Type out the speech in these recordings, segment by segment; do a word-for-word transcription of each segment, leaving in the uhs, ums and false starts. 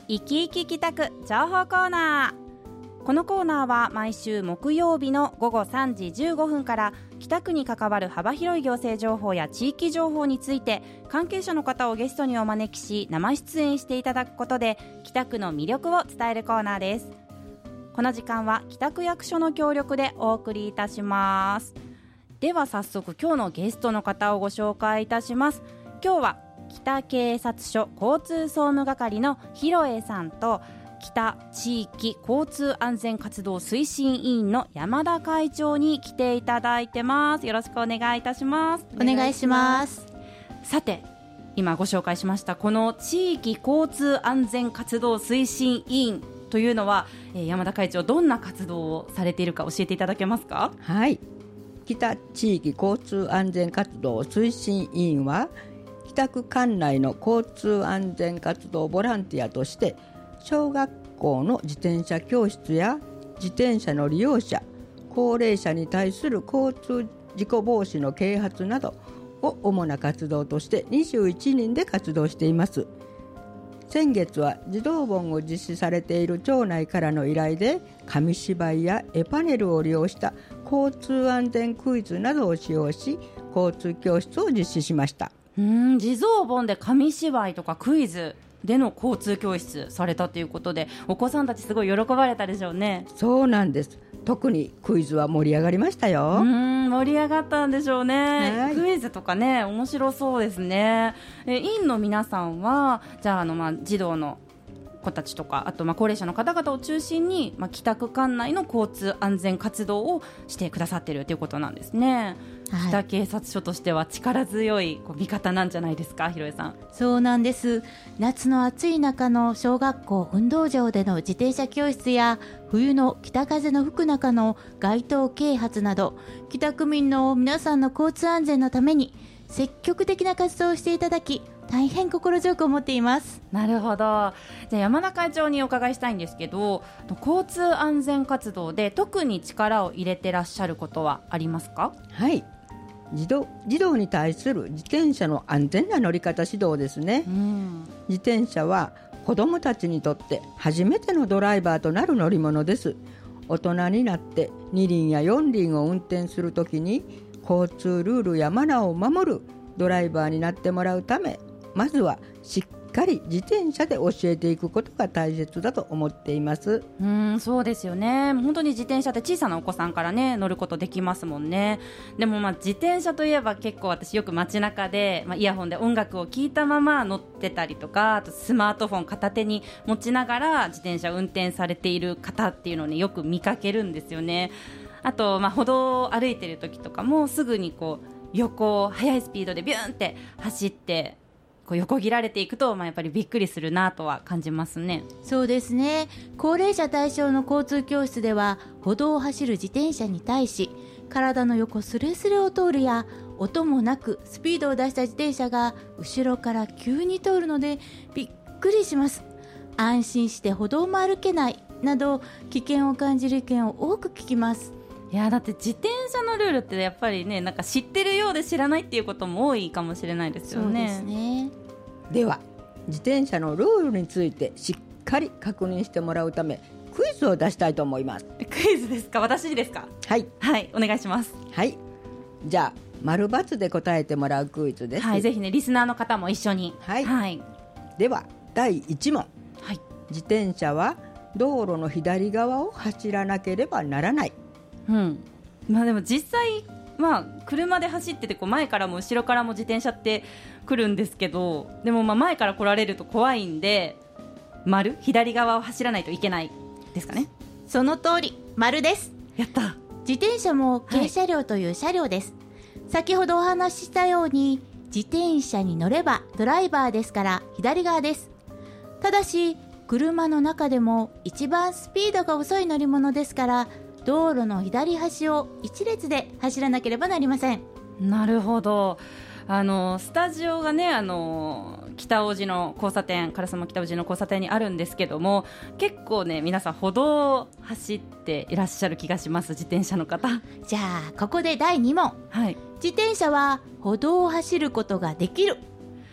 生き生き帰宅情報コーナー。このコーナーは毎週木曜日の午後さんじじゅうごふんから北区に関わる幅広い行政情報や地域情報について関係者の方をゲストにお招きし生出演していただくことで北区の魅力を伝えるコーナーです。この時間は北区役所の協力でお送りいたします。では早速今日のゲストの方をご紹介いたします。今日は北警察署交通総務係の広江さんと北地域交通安全活動推進委員の山田会長に来ていただいてます。よろしくお願いいたします。 お願いします。 さて今ご紹介しましたこの地域交通安全活動推進委員というのは、えー、山田会長どんな活動をされているか教えていただけますか？ はい、北地域交通安全活動推進委員は北区管内の交通安全活動ボランティアとして小学校の自転車教室や自転車の利用者、高齢者に対する交通事故防止の啓発などを主な活動としてにじゅういちにんで活動しています。先月は児童本を実施されている町内からの依頼で紙芝居や絵パネルを利用した交通安全クイズなどを使用し交通教室を実施しました。 うーん、地蔵盆で紙芝居とかクイズでの交通教室されたということでお子さんたちすごい喜ばれたでしょうね。 そうなんです。特にクイズは盛り上がりましたよ。 うーん、盛り上がったんでしょうね、 はい、 クイズとかね面白そうですね。え委員の皆さんはじゃあ、あの、まあ、児童の子たちとかあとまあ高齢者の方々を中心に、まあ、北区管内の交通安全活動をしてくださっているということなんですね。はい、北警察署としては力強いこう味方なんじゃないですか、広江さん。 そうなんです。夏の暑い中の小学校運動場での自転車教室や冬の北風の吹く中の街頭啓発など北区民の皆さんの交通安全のために積極的な活動をしていただき大変心強く思っています。 なるほど。じゃあ山田会長にお伺いしたいんですけど交通安全活動で特に力を入れてらっしゃることはありますか？ はい、児童、児童に対する自転車の安全な乗り方指導ですね。うん、自転車は子どもたちにとって初めてのドライバーとなる乗り物です。大人になってに輪やよん輪を運転するときに交通ルールやマナーを守るドライバーになってもらうためまずはしっかり自転車で教えていくことが大切だと思っています。 うーん、そうですよね。本当に自転車って小さなお子さんからね乗ることできますもんね。でもまあ自転車といえば結構私よく街中で、まあ、イヤホンで音楽を聴いたまま乗ってたりとかあとスマートフォン片手に持ちながら自転車運転されている方っていうのを、ね、よく見かけるんですよね。あと、まあ、歩道を歩いてる時とかもすぐにこう横を速いスピードでビューンって走ってこう横切られていくと、まあ、やっぱりびっくりするなとは感じますね。 そうですね。高齢者対象の交通教室では歩道を走る自転車に対し体の横スレスレを通るや音もなくスピードを出した自転車が後ろから急に通るのでびっくりします。安心して歩道も歩けないなど危険を感じる意見を多く聞きます。 いやだって自転車のルールってやっぱりねなんか知ってるようで知らないっていうことも多いかもしれないですよね。 そうですね。 では自転車のルールについてしっかり確認してもらうためクイズを出したいと思います。 クイズですか？私ですか？ はいはい、お願いします。 はい、じゃあ丸×で答えてもらうクイズです。 はい、ぜひねリスナーの方も一緒に。 はい、 はい、 ではだいいち問、 はい、 自転車は道路の左側を走らなければならない。 うんまあ、でも実際、まあ、車で走っててこう前からも後ろからも自転車って来るんですけどでもまあ前から来られると怖いんで丸左側を走らないといけないですかね。 その通り丸です。 やった。 自転車も軽車両という車両です、はい、先ほどお話ししたように自転車に乗ればドライバーですから左側です。ただし車の中でも一番スピードが遅い乗り物ですから道路の左端を一列で走らなければなりません。 なるほど。あのスタジオがねあの北大路の交差点烏丸北大路の交差点にあるんですけども結構ね皆さん歩道を走っていらっしゃる気がします。自転車の方。 じゃあここでだいに問、はい、自転車は歩道を走ることができる。 う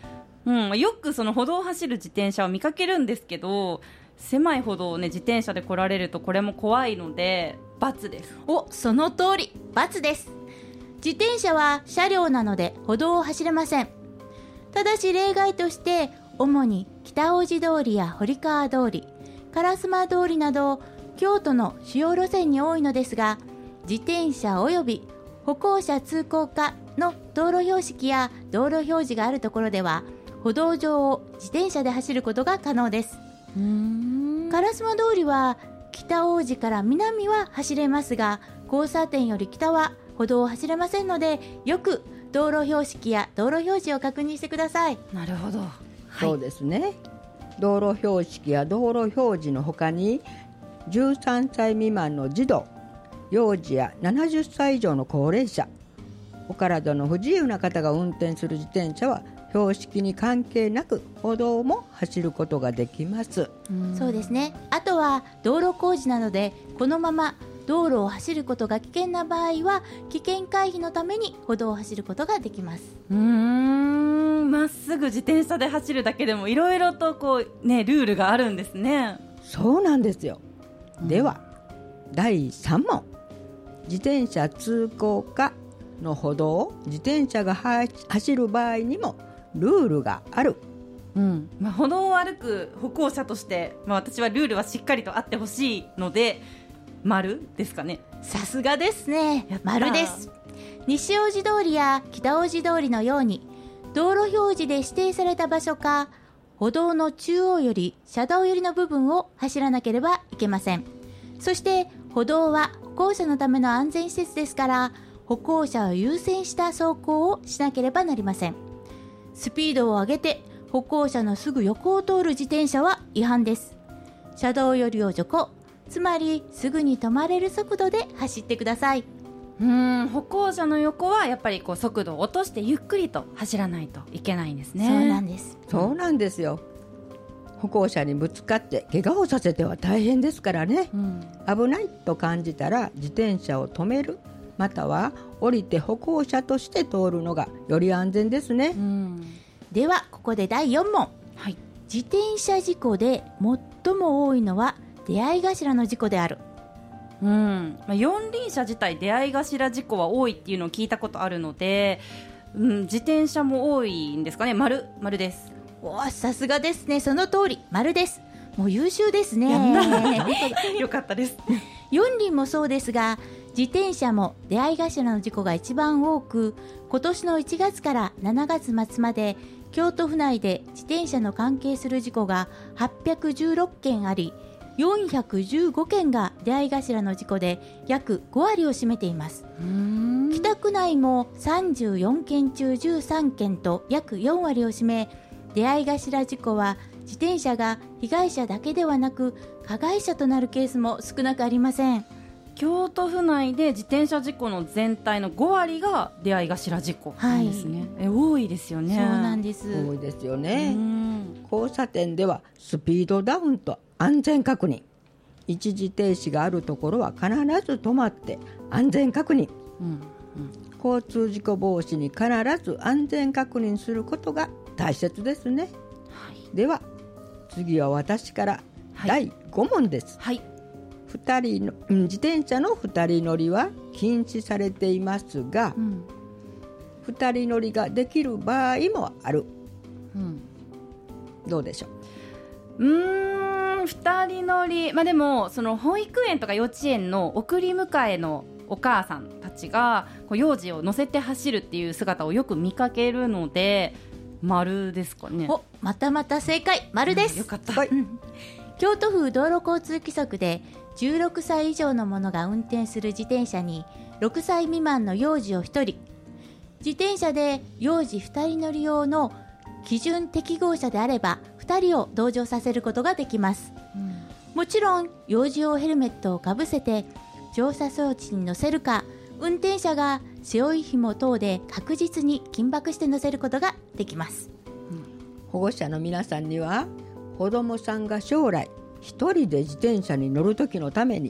うん、よくその歩道を走る自転車を見かけるんですけど、狭い歩道を、ね、自転車で来られるとこれも怖いので×です。 お、その通り、×です。自転車は車両なので歩道を走れません。ただし例外として、主に北大路通りや堀川通り、烏丸通りなど京都の主要路線に多いのですが、自転車及び歩行者通行可の道路標識や道路表示があるところでは、歩道上を自転車で走ることが可能です。 うーん、 烏丸通りは北大路から南は走れますが、交差点より北は歩道を走れませんので、よく道路標識や道路表示を確認してください。 なるほど、はい、 そうですね。道路標識や道路表示の他に、じゅうさんさい未満の児童、幼児やななじゅっさい以上の高齢者、お体の不自由な方が運転する自転車は標識に関係なく歩道も走ることができます。 そうですね。あとは道路工事などでこのまま道路を走ることが危険な場合は、危険回避のために歩道を走ることができます。 うーん、まっすぐ自転車で走るだけでもいろいろとこう、ね、ルールがあるんですね。 そうなんですよ。では、うん、だいさん問、自転車通行可の歩道を自転車が走る場合にもルールがある。 うんまあ、歩道を歩く歩行者として、まあ、私はルールはしっかりとあってほしいので丸ですかね。 さすがですね。丸です。西大路通りや北大路通りのように道路表示で指定された場所か、歩道の中央より車道寄りの部分を走らなければいけません。そして歩道は歩行者のための安全施設ですから、歩行者を優先した走行をしなければなりません。スピードを上げて歩行者のすぐ横を通る自転車は違反です。車道寄りを徐行、つまりすぐに止まれる速度で走ってください。 うーん歩行者の横はやっぱりこう速度を落としてゆっくりと走らないといけないんですね。 そうなんです。 そうなんですよ。歩行者にぶつかって怪我をさせては大変ですからね、うん、危ないと感じたら自転車を止める、または降りて歩行者として通るのがより安全ですね、うん、 ではここでだいよん問、はい、自転車事故で最も多いのは出会い頭の事故である。 うんまあ、四輪車自体出会い頭事故は多いっていうのを聞いたことあるので、うん、自転車も多いんですかね。丸、丸です。 おさすがですね。その通り、丸です。もう優秀ですね。 よかったです。 四輪もそうですが、自転車も出会い頭の事故が一番多く、今年のいちがつからしちがつ末まで京都府内で自転車の関係する事故がはっぴゃくじゅうろっけんあり、よんひゃくじゅうごけんが出会い頭の事故で約ごわりを占めています。うーん北区内もさんじゅうよんけんちゅうじゅうさんけんと約よんわりを占め、出会い頭事故は自転車が被害者だけではなく加害者となるケースも少なくありません。 京都府内で自転車事故の全体のごわりが出会い頭事故なんですね、はい、え多いですよね。 そうなんです。 多いですよね。交差点ではスピードダウンと安全確認、一時停止があるところは必ず止まって安全確認、うんうん、交通事故防止に必ず安全確認することが大切ですね、はい、では次は私からだいご問です、はいはい、ふたりの自転車のふたり乗りは禁止されていますが、うん、ふたり乗りができる場合もある、うん、どうでしょう。 うーんふたり乗り、まあ、でもその保育園とか幼稚園の送り迎えのお母さんたちがこう幼児を乗せて走るっていう姿をよく見かけるので丸ですかね。 おまたまた正解、丸です、 うん、よかった、 はい、京都府道路交通規則でじゅうろくさい以上の者が運転する自転車にろくさい未満の幼児をひとり、自転車で幼児ふたり乗り用の基準適合車であればふたりを同乗させることができます、うん、もちろん幼児用ヘルメットをかぶせて乗車装置に乗せるか、運転者が背負い紐等で確実に緊縛して乗せることができます、 うん、保護者の皆さんには子どもさんが将来一人で自転車に乗るときのために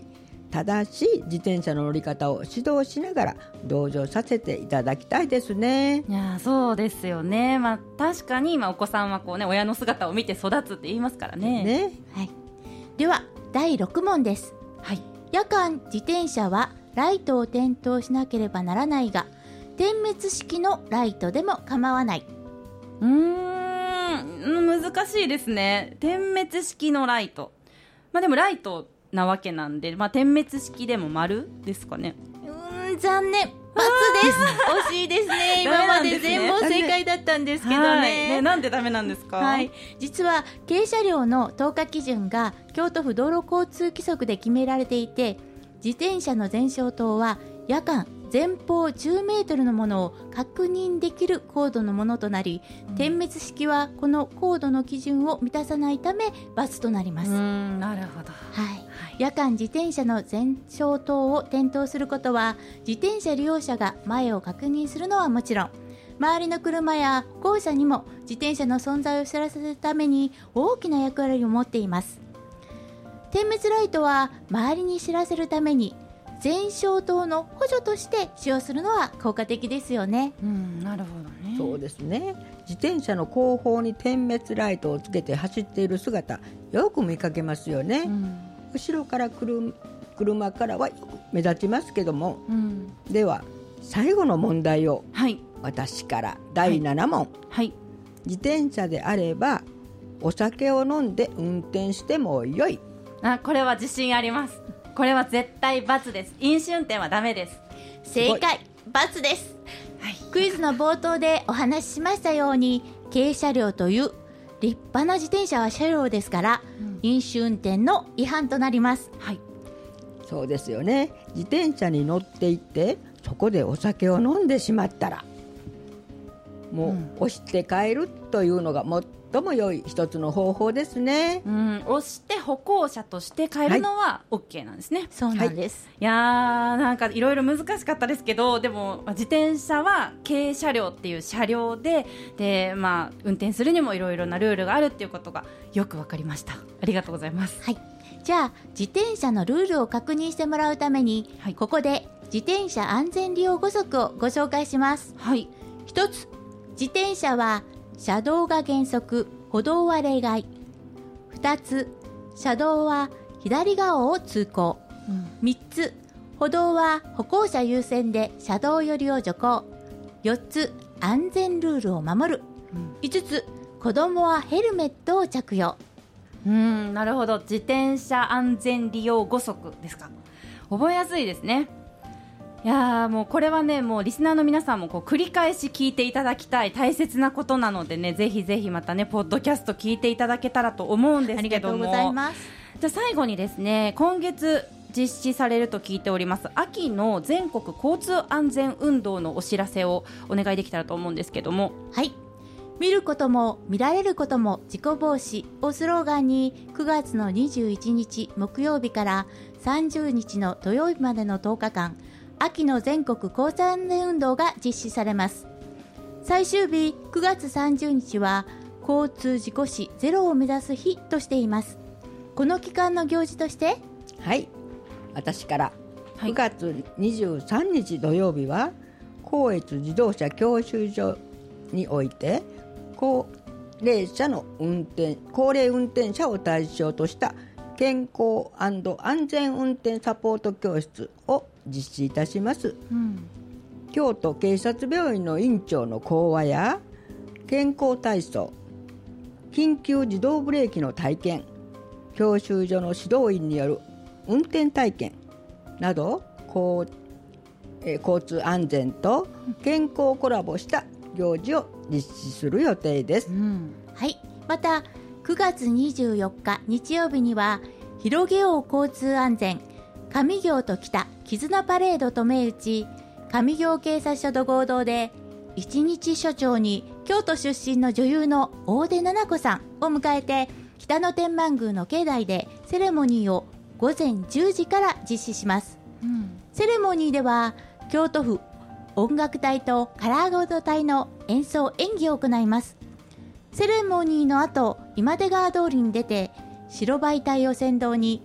正しい自転車の乗り方を指導しながら同乗させていただきたいですね。 いやそうですよね、まあ、確かに今お子さんはこう、ね、親の姿を見て育つって言いますから ね, ね、 はい、ではだいろく問です、 はい、 夜間自転車はライトを点灯しなければならないが点滅式のライトでも構わない。 うーん難しいですね。点滅式のライト、まあ、でもライトなわけなんで、まあ、点滅式でも丸ですかね。 うーん残念、×です。惜しいですね。今まで全問正解だったんですけど ね, ねなんでダメなんですか。 はい、実は軽車両の投下基準が京都府道路交通規則で決められていて、自転車の前照灯は夜間前方じゅうメートルのものを確認できる高度のものとなり、うん、点滅式はこの高度の基準を満たさないため×となります。 うーんなるほど、 はい、夜間自転車の前照灯を点灯することは自転車利用者が前を確認するのはもちろん、周りの車や歩行者にも自転車の存在を知らせるために大きな役割を持っています。点滅ライトは周りに知らせるために前照灯の補助として使用するのは効果的ですよね。 うんなるほどね。 そうですね。自転車の後方に点滅ライトをつけて走っている姿よく見かけますよね、うん、後ろから来る車からはよく目立ちますけども、うん、では最後の問題を、はい、私からだいなな問、はいはい、自転車であればお酒を飲んで運転してもよい。 あこれは自信あります。これは絶対×です。飲酒運転はダメです。 正解、×です、はい、クイズの冒頭でお話ししましたように軽車両という立派な自転車は車両ですから、うん、飲酒運転の違反となります、 はい、そうですよね。自転車に乗っていってそこでお酒を飲んでしまったらもう、うん、押して帰るというのが最も良い一つの方法ですね、 うん、押して歩行者として帰るのは OK なんですね、はい、 そうなんです、 はい、いやーなんかいろいろ難しかったですけど、でも自転車は軽車両っていう車両で、で、まあ、運転するにもいろいろなルールがあるっていうことがよく分かりました。ありがとうございます、 はい、じゃあ自転車のルールを確認してもらうために、はい、ここで自転車安全利用ご則をご紹介します、はい、ひとつ自転車は車道が原則、歩道は例外。ふたつ車道は左側を通行、うん、みっつ歩道は歩行者優先で車道寄りを徐行。よっつ安全ルールを守る、うん、いつつ子供はヘルメットを着用。 うーんなるほど。自転車安全利用ご則ですか。覚えやすいですね。いやもうこれはねもうリスナーの皆さんもこう繰り返し聞いていただきたい大切なことなのでね、ぜひぜひまたねポッドキャスト聞いていただけたらと思うんですけども、 ありがとうございます。 じゃあ最後にですね、今月実施されると聞いております秋の全国交通安全運動のお知らせをお願いできたらと思うんですけども。 はい、見ることも見られることも事故防止をスローガンにくがつのにじゅういちにち木曜日からさんじゅうにちの土曜日までのとおかかん、秋の全国交通安全運動が実施されます。最終日くがつさんじゅうにちは交通事故死ゼロを目指す日としています。この期間の行事として、 はい、私からくがつにじゅうさんにち土曜日は光越自動車教習所において高齢者の運転高齢運転者を対象とした健康&安全運転サポート教室を実施いたします、うん、京都警察病院の院長の講話や健康体操、緊急自動ブレーキの体験、教習所の指導員による運転体験など交、えー、交通安全と健康コラボした行事を実施する予定です、うん、 はい。またくがつにじゅうよっか日曜日には広げよう交通安全上京と北絆パレードと銘打ち、上京警察署と合同で一日署長に京都出身の女優の大出奈々子さんを迎えて北野天満宮の境内でセレモニーをごぜんじゅうじから実施します、うん、セレモニーでは京都府音楽隊とカラーゴード隊の演奏演技を行います。セレモニーの後、今出川通りに出て白バイ隊を先導に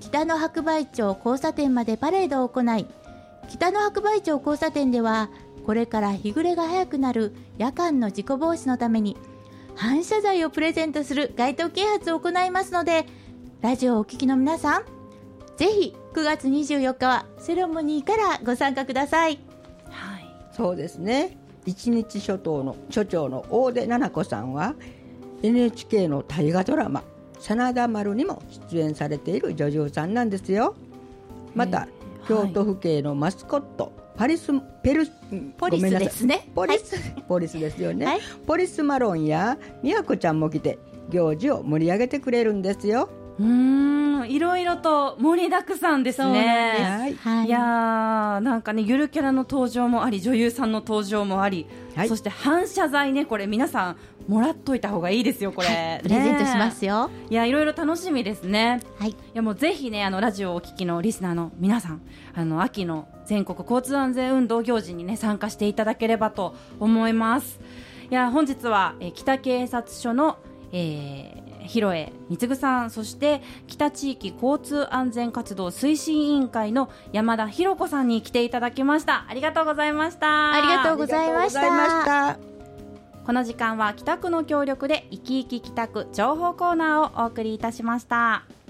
北の白梅町交差点までパレードを行い、北の白梅町交差点ではこれから日暮れが早くなる夜間の事故防止のために反射材をプレゼントする街頭啓発を行いますので、ラジオをお聞きの皆さん、ぜひくがつにじゅうよっかはセレモニーからご参加ください。 はい、 そうですね。一日所長の所長の大出奈々子さんは エヌエイチケー の大河ドラマ真田丸にも出演されている女優さんなんですよ。また、京都府警のマスコット、パリスペルポリスですね。 ポリス、はい、ポリスですよね、はい、ポリスマロンやみやこちゃんも来て行事を盛り上げてくれるんですよ。 うーん、いろいろと盛りだくさんですね。 はい、 いやー、なんかね、ゆるキャラの登場もあり、女優さんの登場もあり、はい、そして反射材ね、これ皆さんもらっといた方がいいですよ、これ、はい、 プレゼントしますよ。 いや、いろいろ楽しみですね。 はい、 いや、もうぜひね、あのラジオをお聞きのリスナーの皆さん、あの秋の全国交通安全運動行事にね参加していただければと思います。いや、本日は、え北警察署の、えー広江貢さん、そして北地域交通安全活動推進委員会の山田博子さんに来ていただきました。ありがとうございました。 ありがとうございました。 この時間は北区の協力で生き生き北区情報コーナーをお送りいたしました。